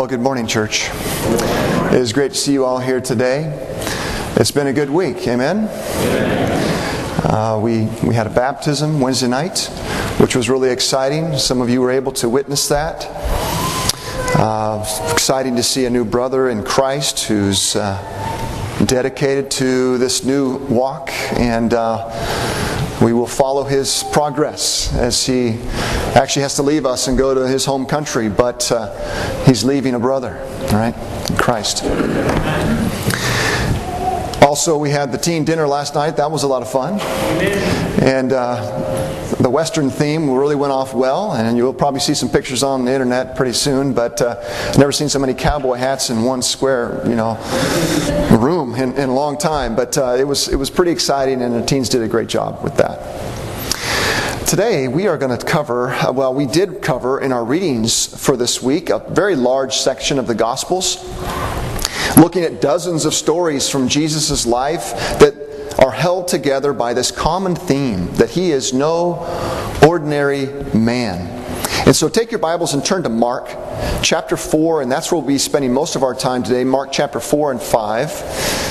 Well, good morning, church. It is great to see you all here today. It's been a good week, amen? We had a baptism Wednesday night, which was really exciting. Some of you were able to witness that. Exciting to see a new brother in Christ who's dedicated to this new walk, and we will follow his progress as he actually has to leave us and go to his home country, but he's leaving a brother, right, in Christ. Also, we had the teen dinner last night. That was a lot of fun. And the Western theme really went off well, and you'll probably see some pictures on the internet pretty soon, but I've never seen so many cowboy hats in one square, room in a long time. But it was pretty exciting, and the teens did a great job with that. Today we are going to cover, we did cover in our readings for this week, a very large section of the Gospels, looking at dozens of stories from Jesus' life that are held together by this common theme, that he is no ordinary man. And so take your Bibles and turn to Mark chapter 4, and that's where we'll be spending most of our time today, Mark chapter 4 and 5.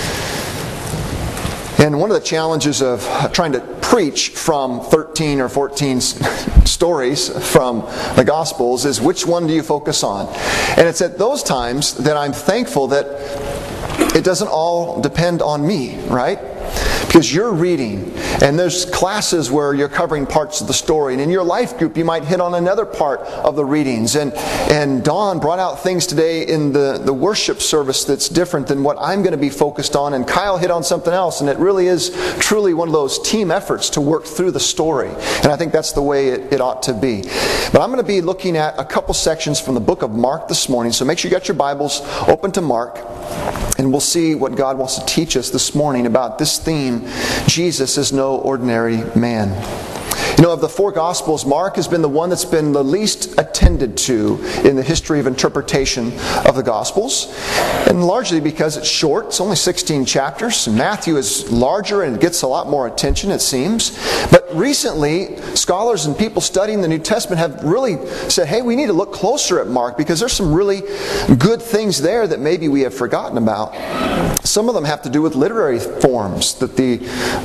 And one of the challenges of trying to preach from 13 or 14 stories from the Gospels is, which one do you focus on? And it's at those times that I'm thankful that it doesn't all depend on me, right? Because you're reading, and there's classes where you're covering parts of the story, and in your life group you might hit on another part of the readings. And Dawn brought out things today in the worship service that's different than what I'm going to be focused on, and Kyle hit on something else, and it really is truly one of those team efforts to work through the story. And I think that's the way it ought to be. But I'm going to be looking at a couple sections from the book of Mark this morning, so make sure you got your Bibles open to Mark. And we'll see what God wants to teach us this morning about this theme, Jesus is no ordinary man. Of the four Gospels, Mark has been the one that's been the least attended to in the history of interpretation of the Gospels. And largely because it's short, it's only 16 chapters. Matthew is larger and gets a lot more attention, it seems. But recently, scholars and people studying the New Testament have really said, hey, we need to look closer at Mark because there's some really good things there that maybe we have forgotten about. Some of them have to do with literary forms that the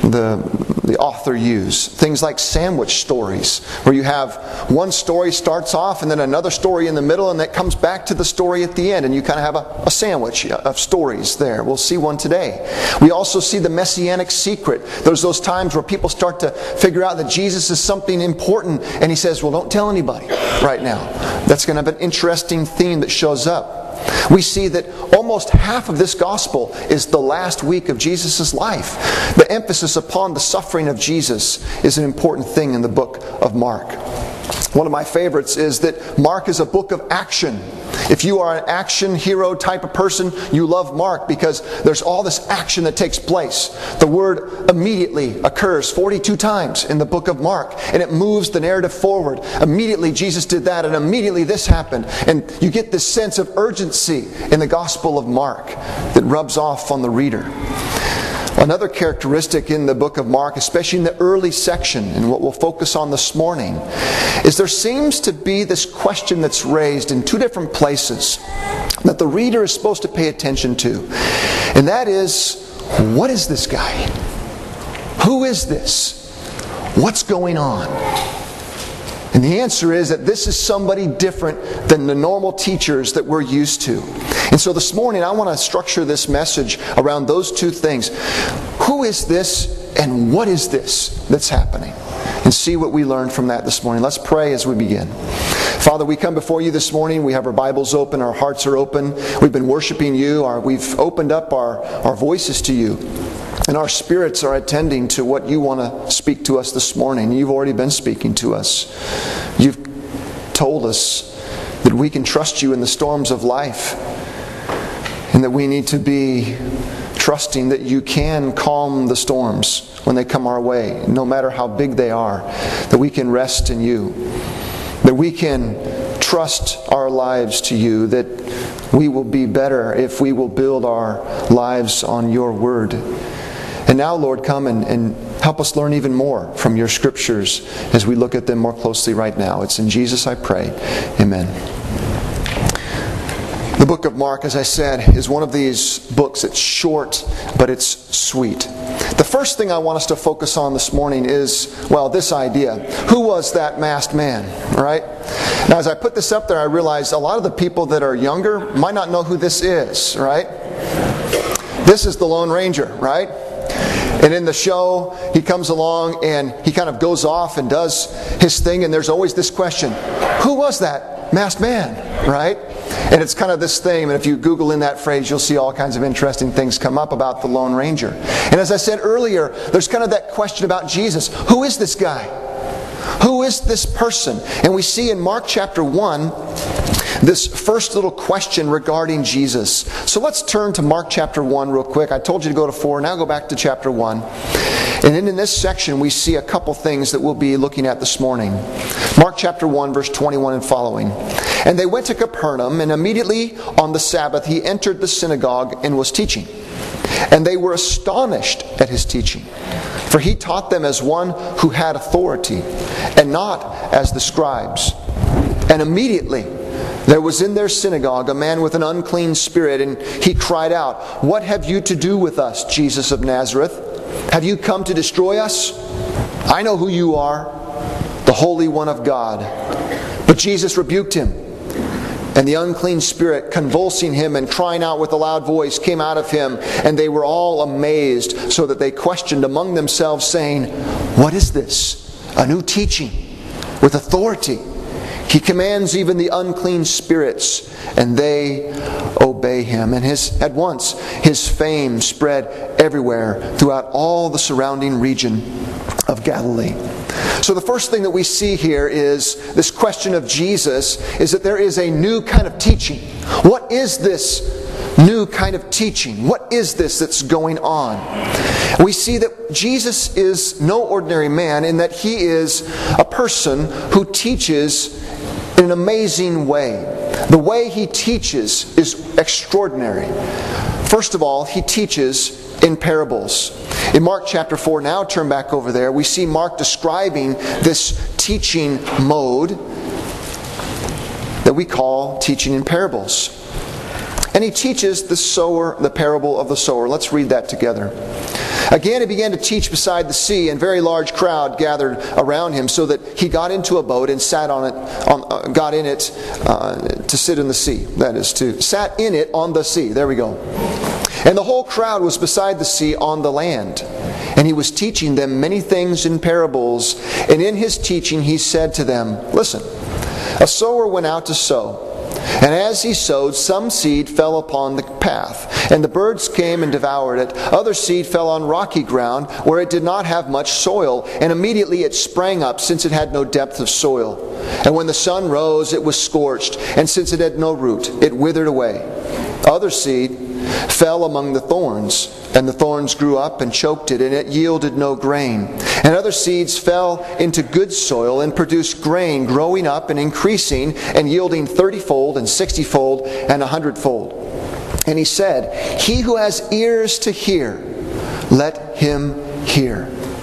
author used. Things like sandwich stories, where you have one story starts off and then another story in the middle, and that comes back to the story at the end, and you kind of have a sandwich of stories there. We'll see one today. We also see the messianic secret. There's those times where people start to figure out that Jesus is something important, and he says, well, don't tell anybody right now. That's going to have an interesting theme that shows up. We see that almost half of this gospel is the last week of Jesus' life. The emphasis upon the suffering of Jesus is an important thing in the book of Mark. One of my favorites is that Mark is a book of action. If you are an action hero type of person, you love Mark because there's all this action that takes place. The word immediately occurs 42 times in the book of Mark, and it moves the narrative forward. Immediately Jesus did that, and immediately this happened. And you get this sense of urgency in the Gospel of Mark that rubs off on the reader. Another characteristic in the book of Mark, especially in the early section, and what we'll focus on this morning, is there seems to be this question that's raised in two different places that the reader is supposed to pay attention to. And that is, what is this guy? Who is this? What's going on? And the answer is that this is somebody different than the normal teachers that we're used to. And so this morning I want to structure this message around those two things. Who is this and what is this that's happening? And see what we learn from that this morning. Let's pray as we begin. Father, we come before you this morning. We have our Bibles open. Our hearts are open. We've been worshiping you. We've opened up our voices to you. And our spirits are attending to what you want to speak to us this morning. You've already been speaking to us. You've told us that we can trust you in the storms of life, and that we need to be trusting that you can calm the storms when they come our way, no matter how big they are, that we can rest in you, that we can trust our lives to you, that we will be better if we will build our lives on your word. And now, Lord, come and help us learn even more from your scriptures as we look at them more closely right now. It's in Jesus I pray. Amen. The book of Mark, as I said, is one of these books. It's short, but it's sweet. The first thing I want us to focus on this morning is, well, this idea. Who was that masked man, right? Now, as I put this up there, I realized a lot of the people that are younger might not know who this is, right? This is the Lone Ranger, right? And in the show, he comes along and he kind of goes off and does his thing, and there's always this question, who was that masked man, right? And it's kind of this thing, and if you Google in that phrase, you'll see all kinds of interesting things come up about the Lone Ranger. And as I said earlier, there's kind of that question about Jesus. Who is this guy? Who is this person? And we see in Mark chapter 1, this first little question regarding Jesus. So let's turn to Mark chapter 1 real quick. I told you to go to 4, now go back to chapter 1. And then in this section we see a couple things that we'll be looking at this morning. Mark chapter 1 verse 21 and following. And they went to Capernaum, and immediately on the Sabbath he entered the synagogue and was teaching. And they were astonished at his teaching, for he taught them as one who had authority, and not as the scribes. And immediately there was in their synagogue a man with an unclean spirit, and he cried out, "What have you to do with us, Jesus of Nazareth? Have you come to destroy us? I know who you are, the Holy One of God." But Jesus rebuked him. And the unclean spirit, convulsing him and crying out with a loud voice, came out of him. And they were all amazed, so that they questioned among themselves, saying, "What is this? A new teaching with authority. He commands even the unclean spirits, and they obey him." And at once his fame spread everywhere throughout all the surrounding region of Galilee. So the first thing that we see here is this question of Jesus, is that there is a new kind of teaching. What is this new kind of teaching? What is this that's going on? We see that Jesus is no ordinary man, in that he is a person who teaches in an amazing way. The way he teaches is extraordinary. First of all, he teaches in parables. In Mark chapter 4, now turn back over there, we see Mark describing this teaching mode that we call teaching in parables. And he teaches the parable of the sower. Let's read that together. Again, he began to teach beside the sea, and a very large crowd gathered around him, so that he got into a boat and sat on it. Got in it to sit in the sea. That is, to sat in it on the sea. There we go. And the whole crowd was beside the sea on the land. And he was teaching them many things in parables. And in his teaching he said to them, "Listen, a sower went out to sow. And as he sowed, some seed fell upon the path, and the birds came and devoured it. Other seed fell on rocky ground, where it did not have much soil, and immediately it sprang up, since it had no depth of soil. And when the sun rose, it was scorched, and since it had no root, it withered away. Other seed fell among the thorns, and the thorns grew up and choked it, and it yielded no grain. And other seeds fell into good soil and produced grain, growing up and increasing, and yielding 30-fold and 60-fold and 100-fold. And he said, "He who has ears to hear, let him hear."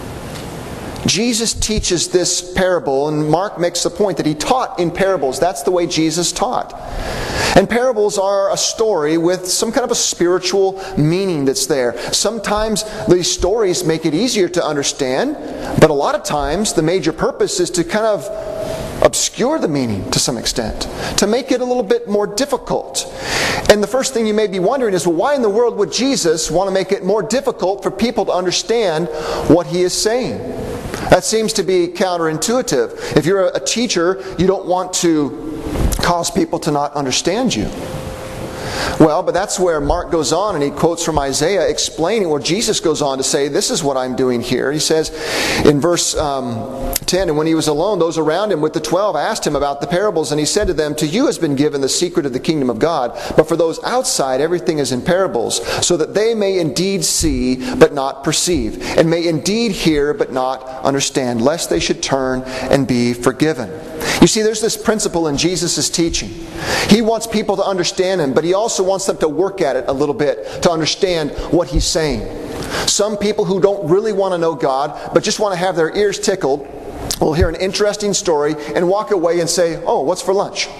Jesus teaches this parable, and Mark makes the point that he taught in parables. That's the way Jesus taught. And parables are a story with some kind of a spiritual meaning that's there. Sometimes these stories make it easier to understand, but a lot of times the major purpose is to kind of obscure the meaning to some extent, to make it a little bit more difficult. And the first thing you may be wondering is, well, why in the world would Jesus want to make it more difficult for people to understand what he is saying? That seems to be counterintuitive. If you're a teacher, you don't want to cause people to not understand you. Well, but that's where Mark goes on and he quotes from Isaiah explaining where Jesus goes on to say, this is what I'm doing here. He says in verse 10, "And when he was alone, those around him with the 12 asked him about the parables, and he said to them, 'To you has been given the secret of the kingdom of God, but for those outside everything is in parables, so that they may indeed see but not perceive, and may indeed hear but not understand, lest they should turn and be forgiven.'" You see, there's this principle in Jesus' teaching. He wants people to understand him, but he also wants them to work at it a little bit to understand what he's saying. Some people who don't really want to know God, but just want to have their ears tickled, will hear an interesting story and walk away and say, "Oh, what's for lunch?"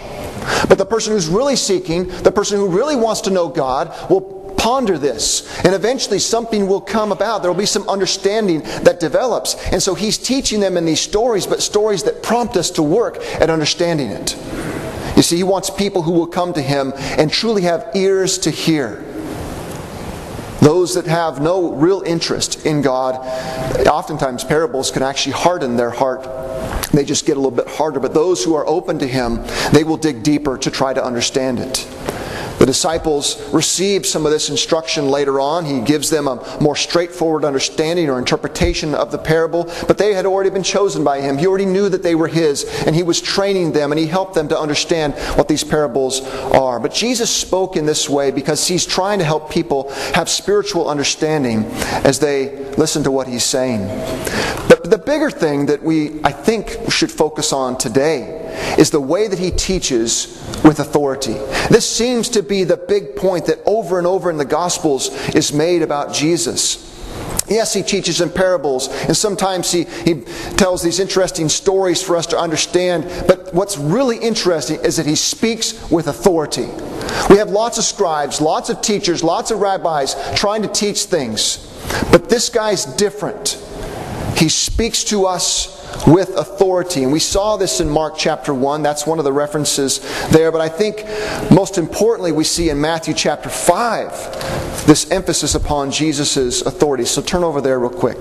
But the person who's really seeking, the person who really wants to know God, will ponder this. And eventually something will come about. There will be some understanding that develops. And so he's teaching them in these stories, but stories that prompt us to work at understanding it. You see, he wants people who will come to him and truly have ears to hear. Those that have no real interest in God, oftentimes parables can actually harden their heart. They just get a little bit harder. But those who are open to him, they will dig deeper to try to understand it. The disciples receive some of this instruction later on. He gives them a more straightforward understanding or interpretation of the parable. But they had already been chosen by him. He already knew that they were his. And he was training them and he helped them to understand what these parables are. But Jesus spoke in this way because he's trying to help people have spiritual understanding as they listen to what he's saying. But the bigger thing that I think should focus on today is the way that he teaches with authority. This seems to be the big point that over and over in the Gospels is made about Jesus. Yes, he teaches in parables, and sometimes he tells these interesting stories for us to understand, but what's really interesting is that he speaks with authority. We have lots of scribes, lots of teachers, lots of rabbis trying to teach things, but this guy's different. He speaks to us with authority. And we saw this in Mark chapter 1. That's one of the references there. But I think most importantly we see in Matthew chapter 5 this emphasis upon Jesus' authority. So turn over there real quick.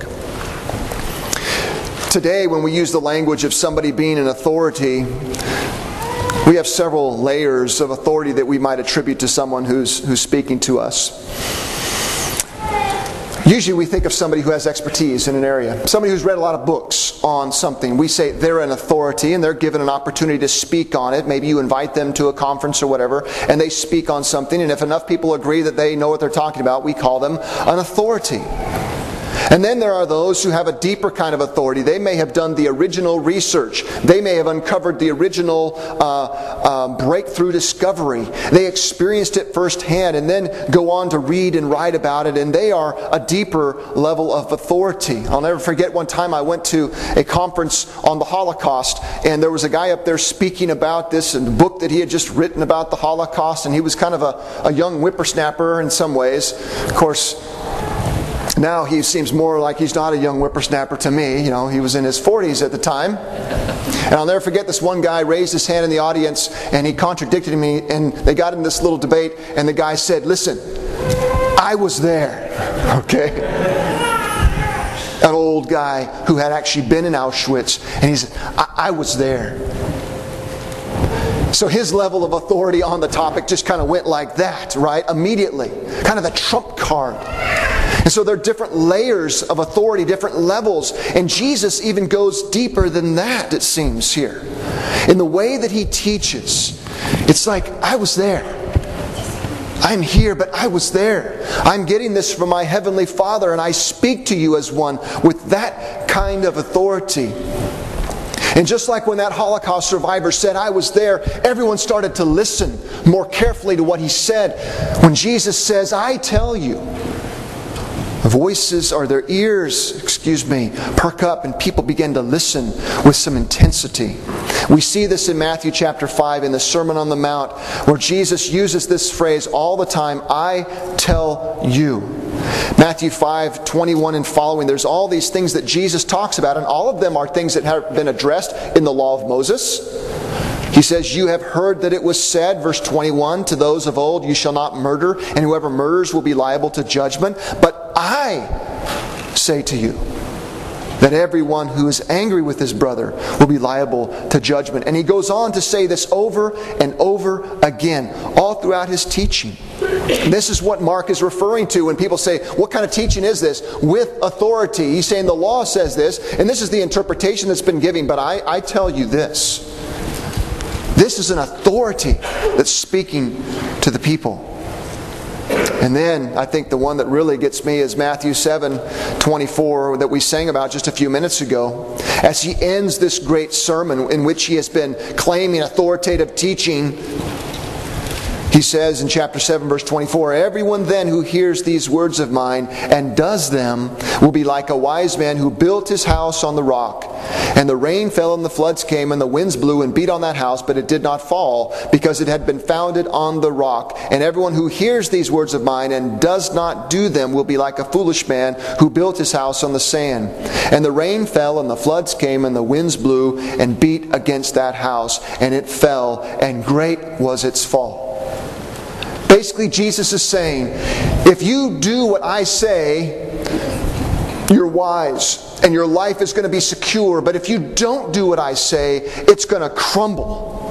Today when we use the language of somebody being an authority, we have several layers of authority that we might attribute to someone who's speaking to us. Usually we think of somebody who has expertise in an area. Somebody who's read a lot of books on something. We say they're an authority and they're given an opportunity to speak on it. Maybe you invite them to a conference or whatever and they speak on something. And if enough people agree that they know what they're talking about, we call them an authority. And then there are those who have a deeper kind of authority. They may have done the original research. They may have uncovered the original breakthrough discovery. They experienced it firsthand and then go on to read and write about it. And they are a deeper level of authority. I'll never forget one time I went to a conference on the Holocaust and there was a guy up there speaking about this and the book that he had just written about the Holocaust. And he was kind of a young whippersnapper in some ways. Of course, now he seems more like he's not a young whippersnapper to me. You know, he was in his 40s at the time. And I'll never forget this one guy raised his hand in the audience and he contradicted me and they got in this little debate and the guy said, "Listen, I was there." Okay? An old guy who had actually been in Auschwitz and he said, I was there. So his level of authority on the topic just kind of went like that, right? Immediately. Kind of the trump card. And so there are different layers of authority, different levels. And Jesus even goes deeper than that, it seems, here. In the way that he teaches, it's like, I was there. I'm here, but I was there. I'm getting this from my Heavenly Father, and I speak to you as one with that kind of authority. And just like when that Holocaust survivor said, "I was there," everyone started to listen more carefully to what he said. When Jesus says, "I tell you," voices or their ears, perk up and people begin to listen with some intensity. We see this in Matthew chapter 5 in the Sermon on the Mount where Jesus uses this phrase all the time, "I tell you." Matthew 5:21 and following, there's all these things that Jesus talks about and all of them are things that have been addressed in the law of Moses. He says, "You have heard that it was said," verse 21, "to those of old, you shall not murder, and whoever murders will be liable to judgment. But I say to you that everyone who is angry with his brother will be liable to judgment." And he goes on to say this over and over again, all throughout his teaching. This is what Mark is referring to when people say, "What kind of teaching is this?" With authority. He's saying the law says this, and this is the interpretation that's been given, but I tell you this. This is an authority that's speaking to the people. And then I think the one that really gets me is Matthew 7:24 that we sang about just a few minutes ago. As he ends this great sermon in which he has been claiming authoritative teaching, He says in chapter 7, verse 24, "Everyone then who hears these words of mine and does them will be like a wise man who built his house on the rock. And the rain fell and the floods came and the winds blew and beat on that house, but it did not fall because it had been founded on the rock. And everyone who hears these words of mine and does not do them will be like a foolish man who built his house on the sand. And the rain fell and the floods came and the winds blew and beat against that house, and it fell, and great was its fall." Basically, Jesus is saying, if you do what I say, you're wise and your life is going to be secure. But if you don't do what I say, it's going to crumble.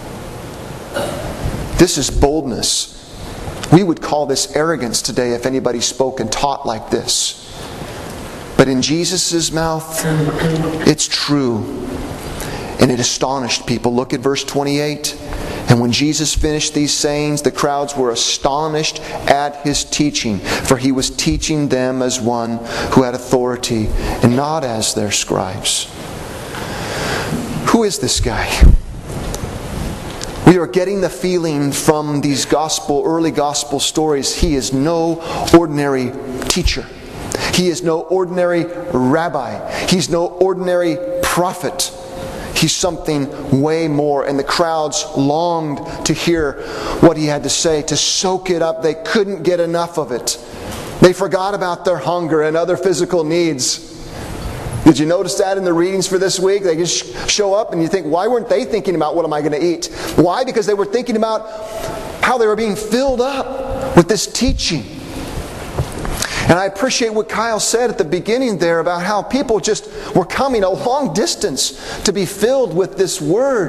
This is boldness. We would call this arrogance today if anybody spoke and taught like this. But in Jesus' mouth, it's true. And it astonished people. Look at verse 28. "And when Jesus finished these sayings, the crowds were astonished at his teaching, for he was teaching them as one who had authority, and not as their scribes." Who is this guy? We are getting the feeling from these early gospel stories, he is no ordinary teacher. He is no ordinary rabbi. He's no ordinary prophet. He's something way more. And the crowds longed to hear what he had to say, to soak it up. They couldn't get enough of it. They forgot about their hunger and other physical needs. Did you notice that in the readings for this week? They just show up and you think, why weren't they thinking about what am I going to eat? Why? Because they were thinking about how they were being filled up with this teaching. And I appreciate what Kyle said at the beginning there about how people just were coming a long distance to be filled with this Word.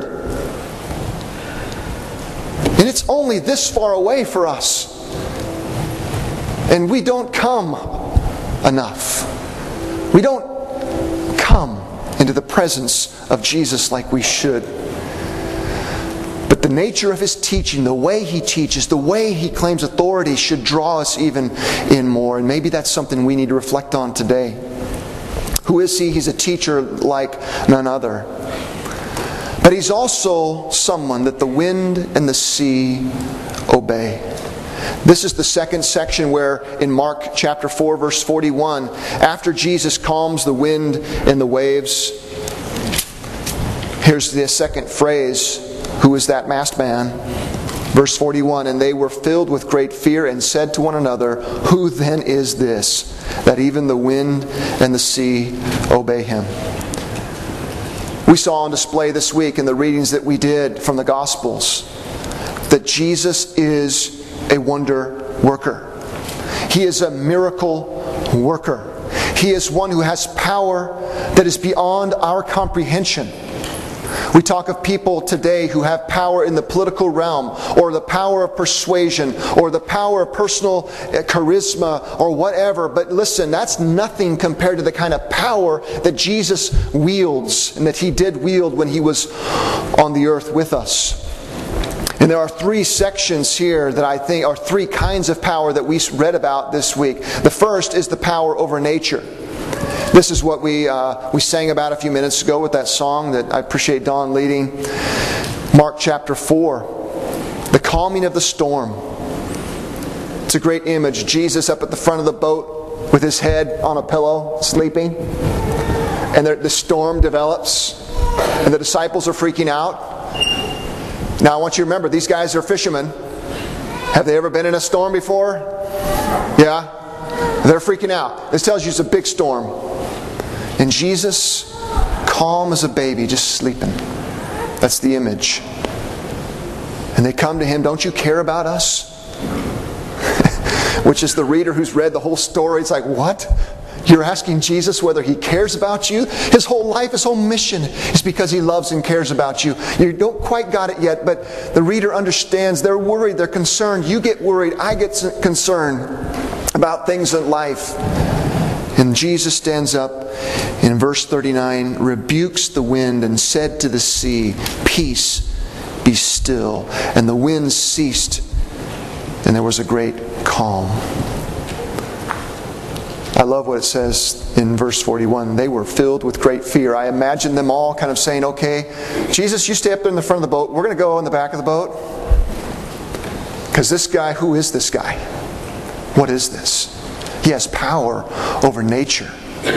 And it's only this far away for us. And we don't come enough. We don't come into the presence of Jesus like we should. But the nature of his teaching, the way he teaches, the way he claims authority should draw us even in more. And maybe that's something we need to reflect on today. Who is he? He's a teacher like none other. But he's also someone that the wind and the sea obey. This is the second section where in Mark chapter 4 verse 41, after Jesus calms the wind and the waves, here's the second phrase. Who is that masked man? Verse 41, "And they were filled with great fear and said to one another, 'Who then is this, that even the wind and the sea obey him?'" We saw on display this week in the readings that we did from the Gospels that Jesus is a wonder worker. He is a miracle worker. He is one who has power that is beyond our comprehension. We talk of people today who have power in the political realm, or the power of persuasion, or the power of personal charisma, or whatever. But listen, that's nothing compared to the kind of power that Jesus wields, and that he did wield when he was on the earth with us. And there are three sections here that I think are three kinds of power that we read about this week. The first is the power over nature. This is what we sang about a few minutes ago with that song that I appreciate Don leading. Mark chapter 4, the calming of the storm. It's a great image. Jesus up at the front of the boat with his head on a pillow, sleeping. And the storm develops. And the disciples are freaking out. Now I want you to remember, these guys are fishermen. Have they ever been in a storm before? Yeah? They're freaking out. This tells you it's a big storm. And Jesus, calm as a baby, just sleeping. That's the image. And they come to him, "Don't you care about us?" Which is the reader who's read the whole story. It's like, what? You're asking Jesus whether he cares about you? His whole life, his whole mission is because he loves and cares about you. You don't quite got it yet, but the reader understands. They're worried, they're concerned. You get worried, I get concerned about things in life. And Jesus stands up in verse 39, rebukes the wind and said to the sea, "Peace, be still." And the wind ceased, and there was a great calm. I love what it says in verse 41. They were filled with great fear. I imagine them all kind of saying, "Okay, Jesus, you stay up there in the front of the boat. We're going to go in the back of the boat." Because this guy, who is this guy? What is this? He has power over nature.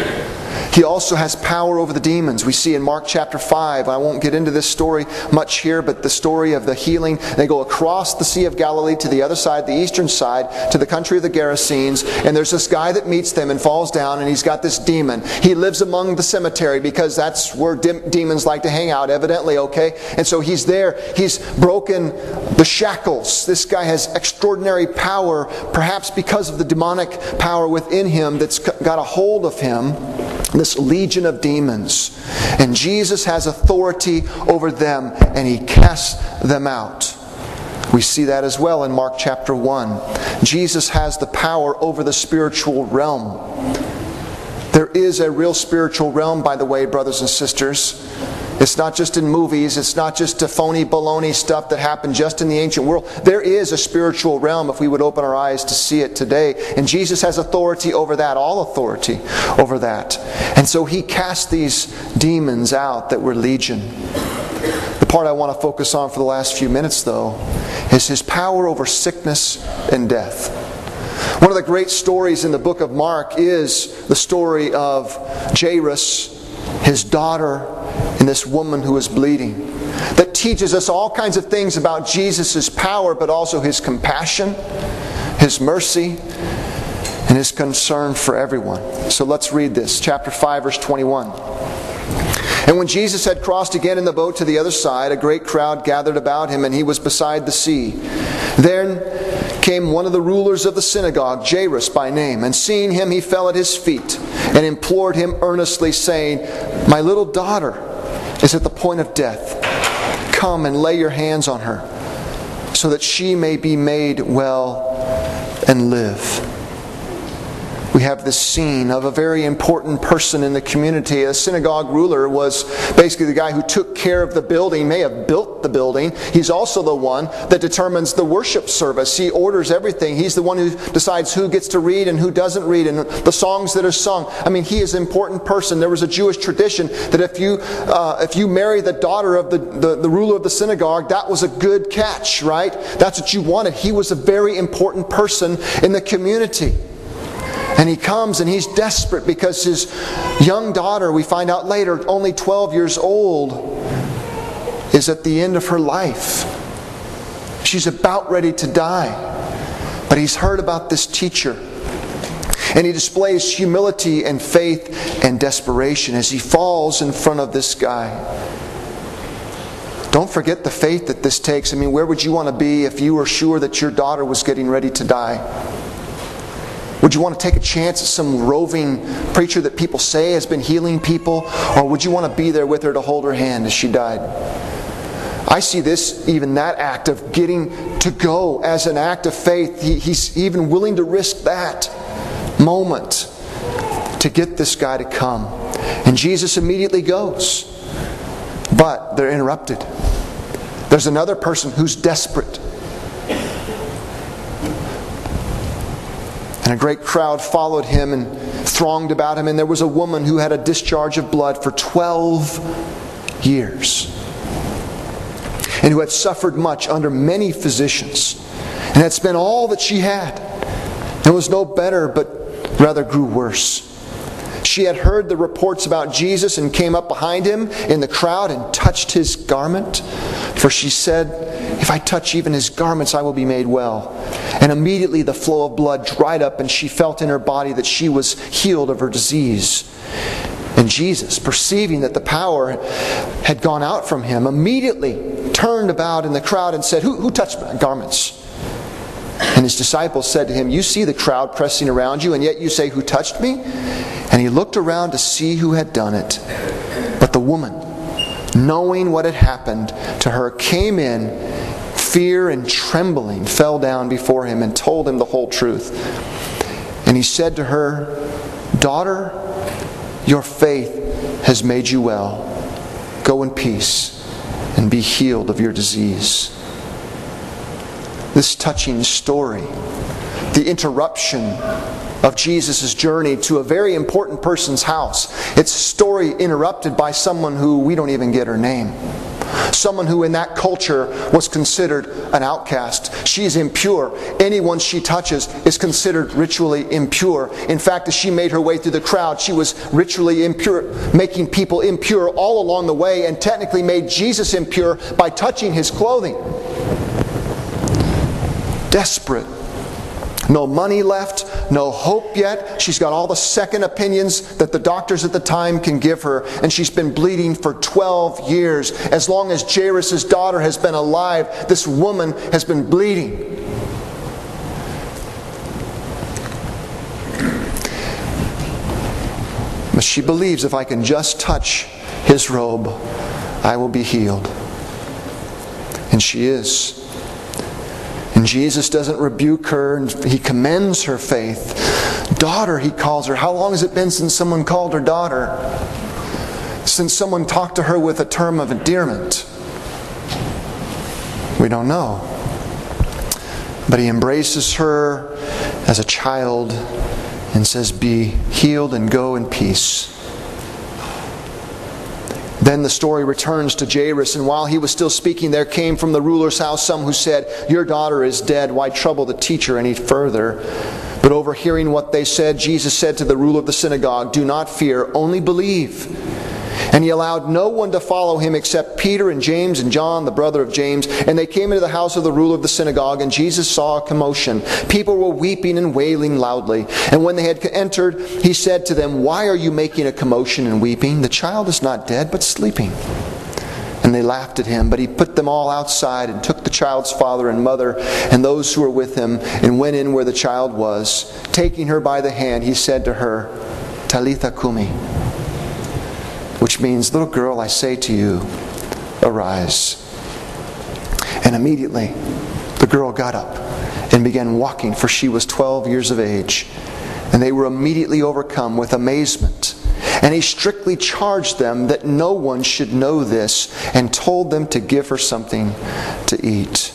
He also has power over the demons. We see in Mark chapter 5, I won't get into this story much here, but the story of the healing. They go across the Sea of Galilee to the other side, the eastern side, to the country of the Gerasenes, and there's this guy that meets them and falls down, and he's got this demon. He lives among the cemetery because that's where demons like to hang out, evidently, okay? And so he's there. He's broken the shackles. This guy has extraordinary power, perhaps because of the demonic power within him that's got a hold of him. This legion of demons. And Jesus has authority over them, and He casts them out. We see that as well in Mark chapter 1. Jesus has the power over the spiritual realm. There is a real spiritual realm, by the way, brothers and sisters. It's not just in movies. It's not just a phony baloney stuff that happened just in the ancient world. There is a spiritual realm if we would open our eyes to see it today. And Jesus has authority over that, all authority over that. And so He cast these demons out that were legion. The part I want to focus on for the last few minutes, though, is His power over sickness and death. One of the great stories in the book of Mark is the story of Jairus, his daughter, and this woman who is bleeding. That teaches us all kinds of things about Jesus' power, but also His compassion, His mercy, and His concern for everyone. So let's read this. Chapter 5, verse 21. And when Jesus had crossed again in the boat to the other side, a great crowd gathered about Him, and He was beside the sea. Then came one of the rulers of the synagogue, Jairus by name, and seeing Him, he fell at His feet and implored Him earnestly, saying, My little daughter is at the point of death. Come and lay your hands on her, so that she may be made well and live. We have this scene of a very important person in the community. A synagogue ruler was basically the guy who took care of the building, may have built the building. He's also the one that determines the worship service. He orders everything. He's the one who decides who gets to read and who doesn't read, and the songs that are sung. I mean, he is an important person. There was a Jewish tradition that if you marry the daughter of the ruler of the synagogue, that was a good catch, right? That's what you wanted. He was a very important person in the community. And he comes and he's desperate because his young daughter, we find out later, only 12 years old, is at the end of her life. She's about ready to die. But he's heard about this teacher. And he displays humility and faith and desperation as he falls in front of this guy. Don't forget the faith that this takes. I mean, where would you want to be if you were sure that your daughter was getting ready to die? Would you want to take a chance at some roving preacher that people say has been healing people? Or would you want to be there with her to hold her hand as she died? I see this, even that act of getting to go as an act of faith. He's even willing to risk that moment to get this guy to come. And Jesus immediately goes. But they're interrupted. There's another person who's desperate. And a great crowd followed him and thronged about him. And there was a woman who had a discharge of blood for 12 years. And who had suffered much under many physicians. And had spent all that she had. And was no better, but rather grew worse. She had heard the reports about Jesus and came up behind Him in the crowd and touched His garment. For she said, If I touch even His garments, I will be made well. And immediately the flow of blood dried up, and she felt in her body that she was healed of her disease. And Jesus, perceiving that the power had gone out from Him, immediately turned about in the crowd and said, Who touched my garments? And His disciples said to Him, You see the crowd pressing around you, and yet you say, Who touched me? And He looked around to see who had done it. But the woman, knowing what had happened to her, came in, fear and trembling, fell down before Him and told Him the whole truth. And He said to her, Daughter, your faith has made you well. Go in peace and be healed of your disease. This touching story, the interruption of Jesus' journey to a very important person's house. It's a story interrupted by someone who we don't even get her name. Someone who in that culture was considered an outcast. She is impure. Anyone she touches is considered ritually impure. In fact, as she made her way through the crowd, she was ritually impure, making people impure all along the way, and technically made Jesus impure by touching his clothing. Desperate. No money left, no hope yet. She's got all the second opinions that the doctors at the time can give her, and she's been bleeding for 12 years. As long as Jairus' daughter has been alive, this woman has been bleeding. But she believes, if I can just touch his robe, I will be healed. And she is. And Jesus doesn't rebuke her, and he commends her faith. Daughter, he calls her. How long has it been since someone called her daughter? Since someone talked to her with a term of endearment? We don't know. But he embraces her as a child and says, "Be healed and go in peace." Then the story returns to Jairus, and while he was still speaking, there came from the ruler's house some who said, "Your daughter is dead. Why trouble the teacher any further?" But overhearing what they said, Jesus said to the ruler of the synagogue, "Do not fear, only believe." And he allowed no one to follow him except Peter and James and John, the brother of James. And they came into the house of the ruler of the synagogue, and Jesus saw a commotion. People were weeping and wailing loudly. And when they had entered, he said to them, "Why are you making a commotion and weeping? The child is not dead, but sleeping." And they laughed at him. But he put them all outside and took the child's father and mother and those who were with him and went in where the child was. Taking her by the hand, he said to her, "Talitha cumi," which means, "Little girl, I say to you, arise." And immediately the girl got up and began walking, for she was 12 years of age. And they were immediately overcome with amazement. And he strictly charged them that no one should know this, and told them to give her something to eat.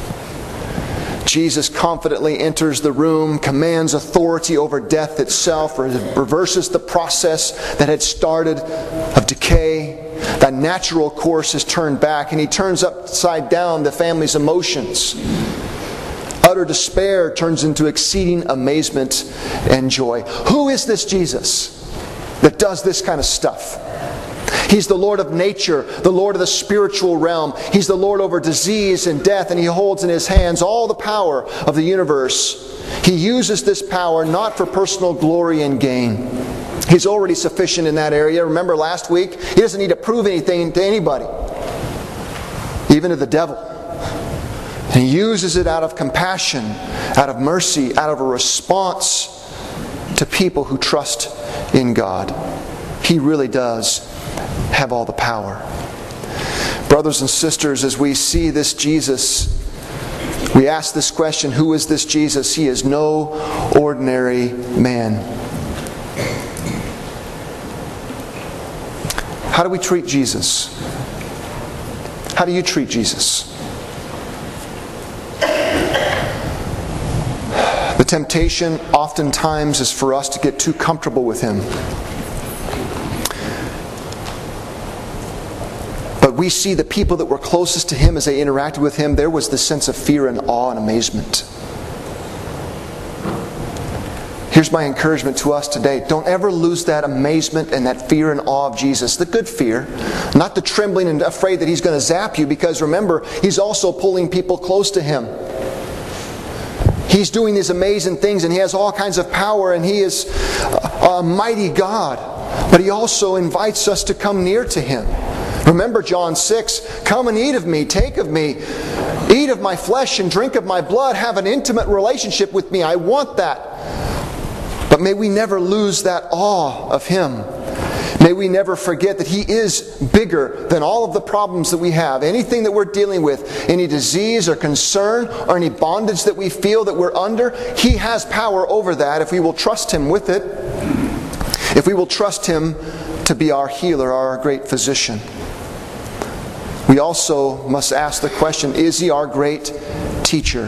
Jesus confidently enters the room, commands authority over death itself, reverses the process that had started of decay. That natural course is turned back, and he turns upside down the family's emotions. Utter despair turns into exceeding amazement and joy. Who is this Jesus that does this kind of stuff? He's the Lord of nature, the Lord of the spiritual realm. He's the Lord over disease and death, and he holds in his hands all the power of the universe. He uses this power not for personal glory and gain. He's already sufficient in that area. Remember last week? He doesn't need to prove anything to anybody, even to the devil. And he uses it out of compassion, out of mercy, out of a response to people who trust in God. He really does have all the power. Brothers and sisters, as we see this Jesus, we ask this question, who is this Jesus? He is no ordinary man. How do we treat Jesus? How do you treat Jesus? The temptation oftentimes is for us to get too comfortable with him. But we see the people that were closest to him as they interacted with him, there was this sense of fear and awe and amazement. Here's my encouragement to us today. Don't ever lose that amazement and that fear and awe of Jesus. The good fear, not the trembling and afraid that he's going to zap you, because remember, he's also pulling people close to him. He's doing these amazing things, and he has all kinds of power, and he is a mighty God. But he also invites us to come near to him. Remember John 6, "Come and eat of me, take of me, eat of my flesh and drink of my blood, have an intimate relationship with me." I want that. But may we never lose that awe of him. May we never forget that he is bigger than all of the problems that we have. Anything that we're dealing with, any disease or concern or any bondage that we feel that we're under, he has power over that if we will trust him with it. If we will trust him to be our healer, our great physician. We also must ask the question, is he our great teacher?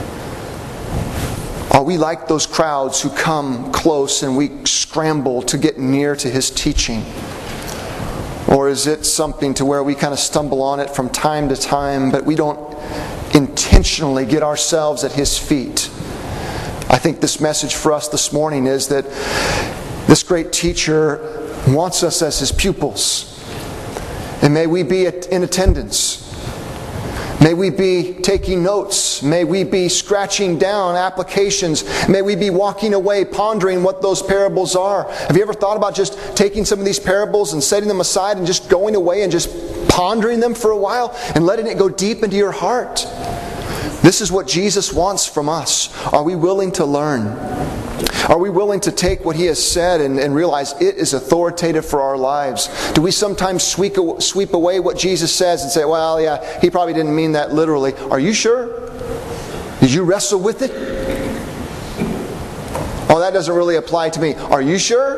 Are we like those crowds who come close and we scramble to get near to his teaching? Or is it something to where we kind of stumble on it from time to time, but we don't intentionally get ourselves at His feet? I think this message for us this morning is that this great teacher wants us as His pupils. And may we be in attendance. May we be taking notes. May we be scratching down applications. May we be walking away pondering what those parables are. Have you ever thought about just taking some of these parables and setting them aside and just going away and just pondering them for a while and letting it go deep into your heart? This is what Jesus wants from us. Are we willing to learn? Are we willing to take what He has said and realize it is authoritative for our lives? Do we sometimes sweep away what Jesus says and say, well, yeah, He probably didn't mean that literally. Are you sure? Did you wrestle with it? Oh, that doesn't really apply to me. Are you sure?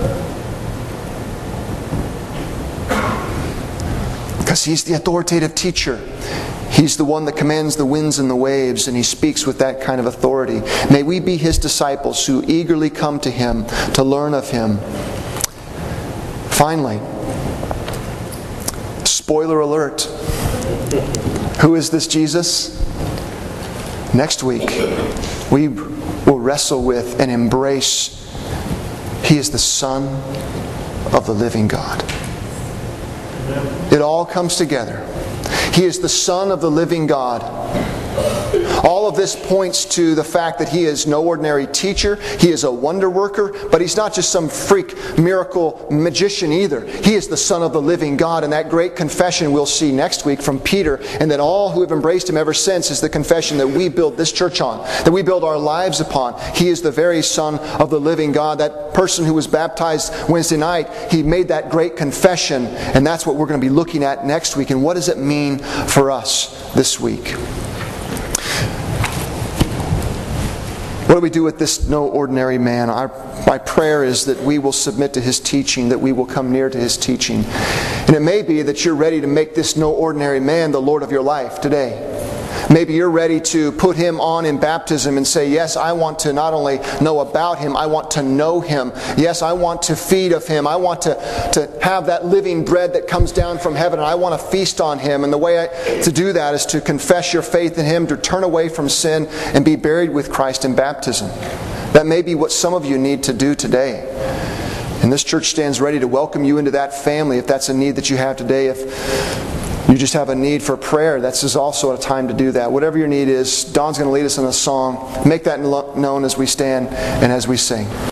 Because He's the authoritative teacher. He's the one that commands the winds and the waves, and He speaks with that kind of authority. May we be His disciples who eagerly come to Him to learn of Him. Finally, spoiler alert. Who is this Jesus? Next week, we will wrestle with and embrace He is the Son of the living God. It all comes together. He is the Son of the living God. All of this points to the fact that He is no ordinary teacher. He is a wonder worker, but He's not just some freak miracle magician either. He is the Son of the living God, and that great confession we'll see next week from Peter, and that all who have embraced Him ever since is the confession that we build this church on, that we build our lives upon. He is the very Son of the living God. That person who was baptized Wednesday night, he made that great confession, and that's what we're going to be looking at next week. And what does it mean for us this week? What do we do with this no ordinary man? My prayer is that we will submit to His teaching, that we will come near to His teaching. And it may be that you're ready to make this no ordinary man the Lord of your life today. Maybe you're ready to put Him on in baptism and say, yes, I want to not only know about Him, I want to know Him. Yes, I want to feed of Him. I want to have that living bread that comes down from heaven, and I want to feast on Him. And the way to do that is to confess your faith in Him, to turn away from sin, and be buried with Christ in baptism. That may be what some of you need to do today. And this church stands ready to welcome you into that family if that's a need that you have today. If you just have a need for prayer, this is also a time to do that. Whatever your need is, Don's going to lead us in a song. Make that known as we stand and as we sing.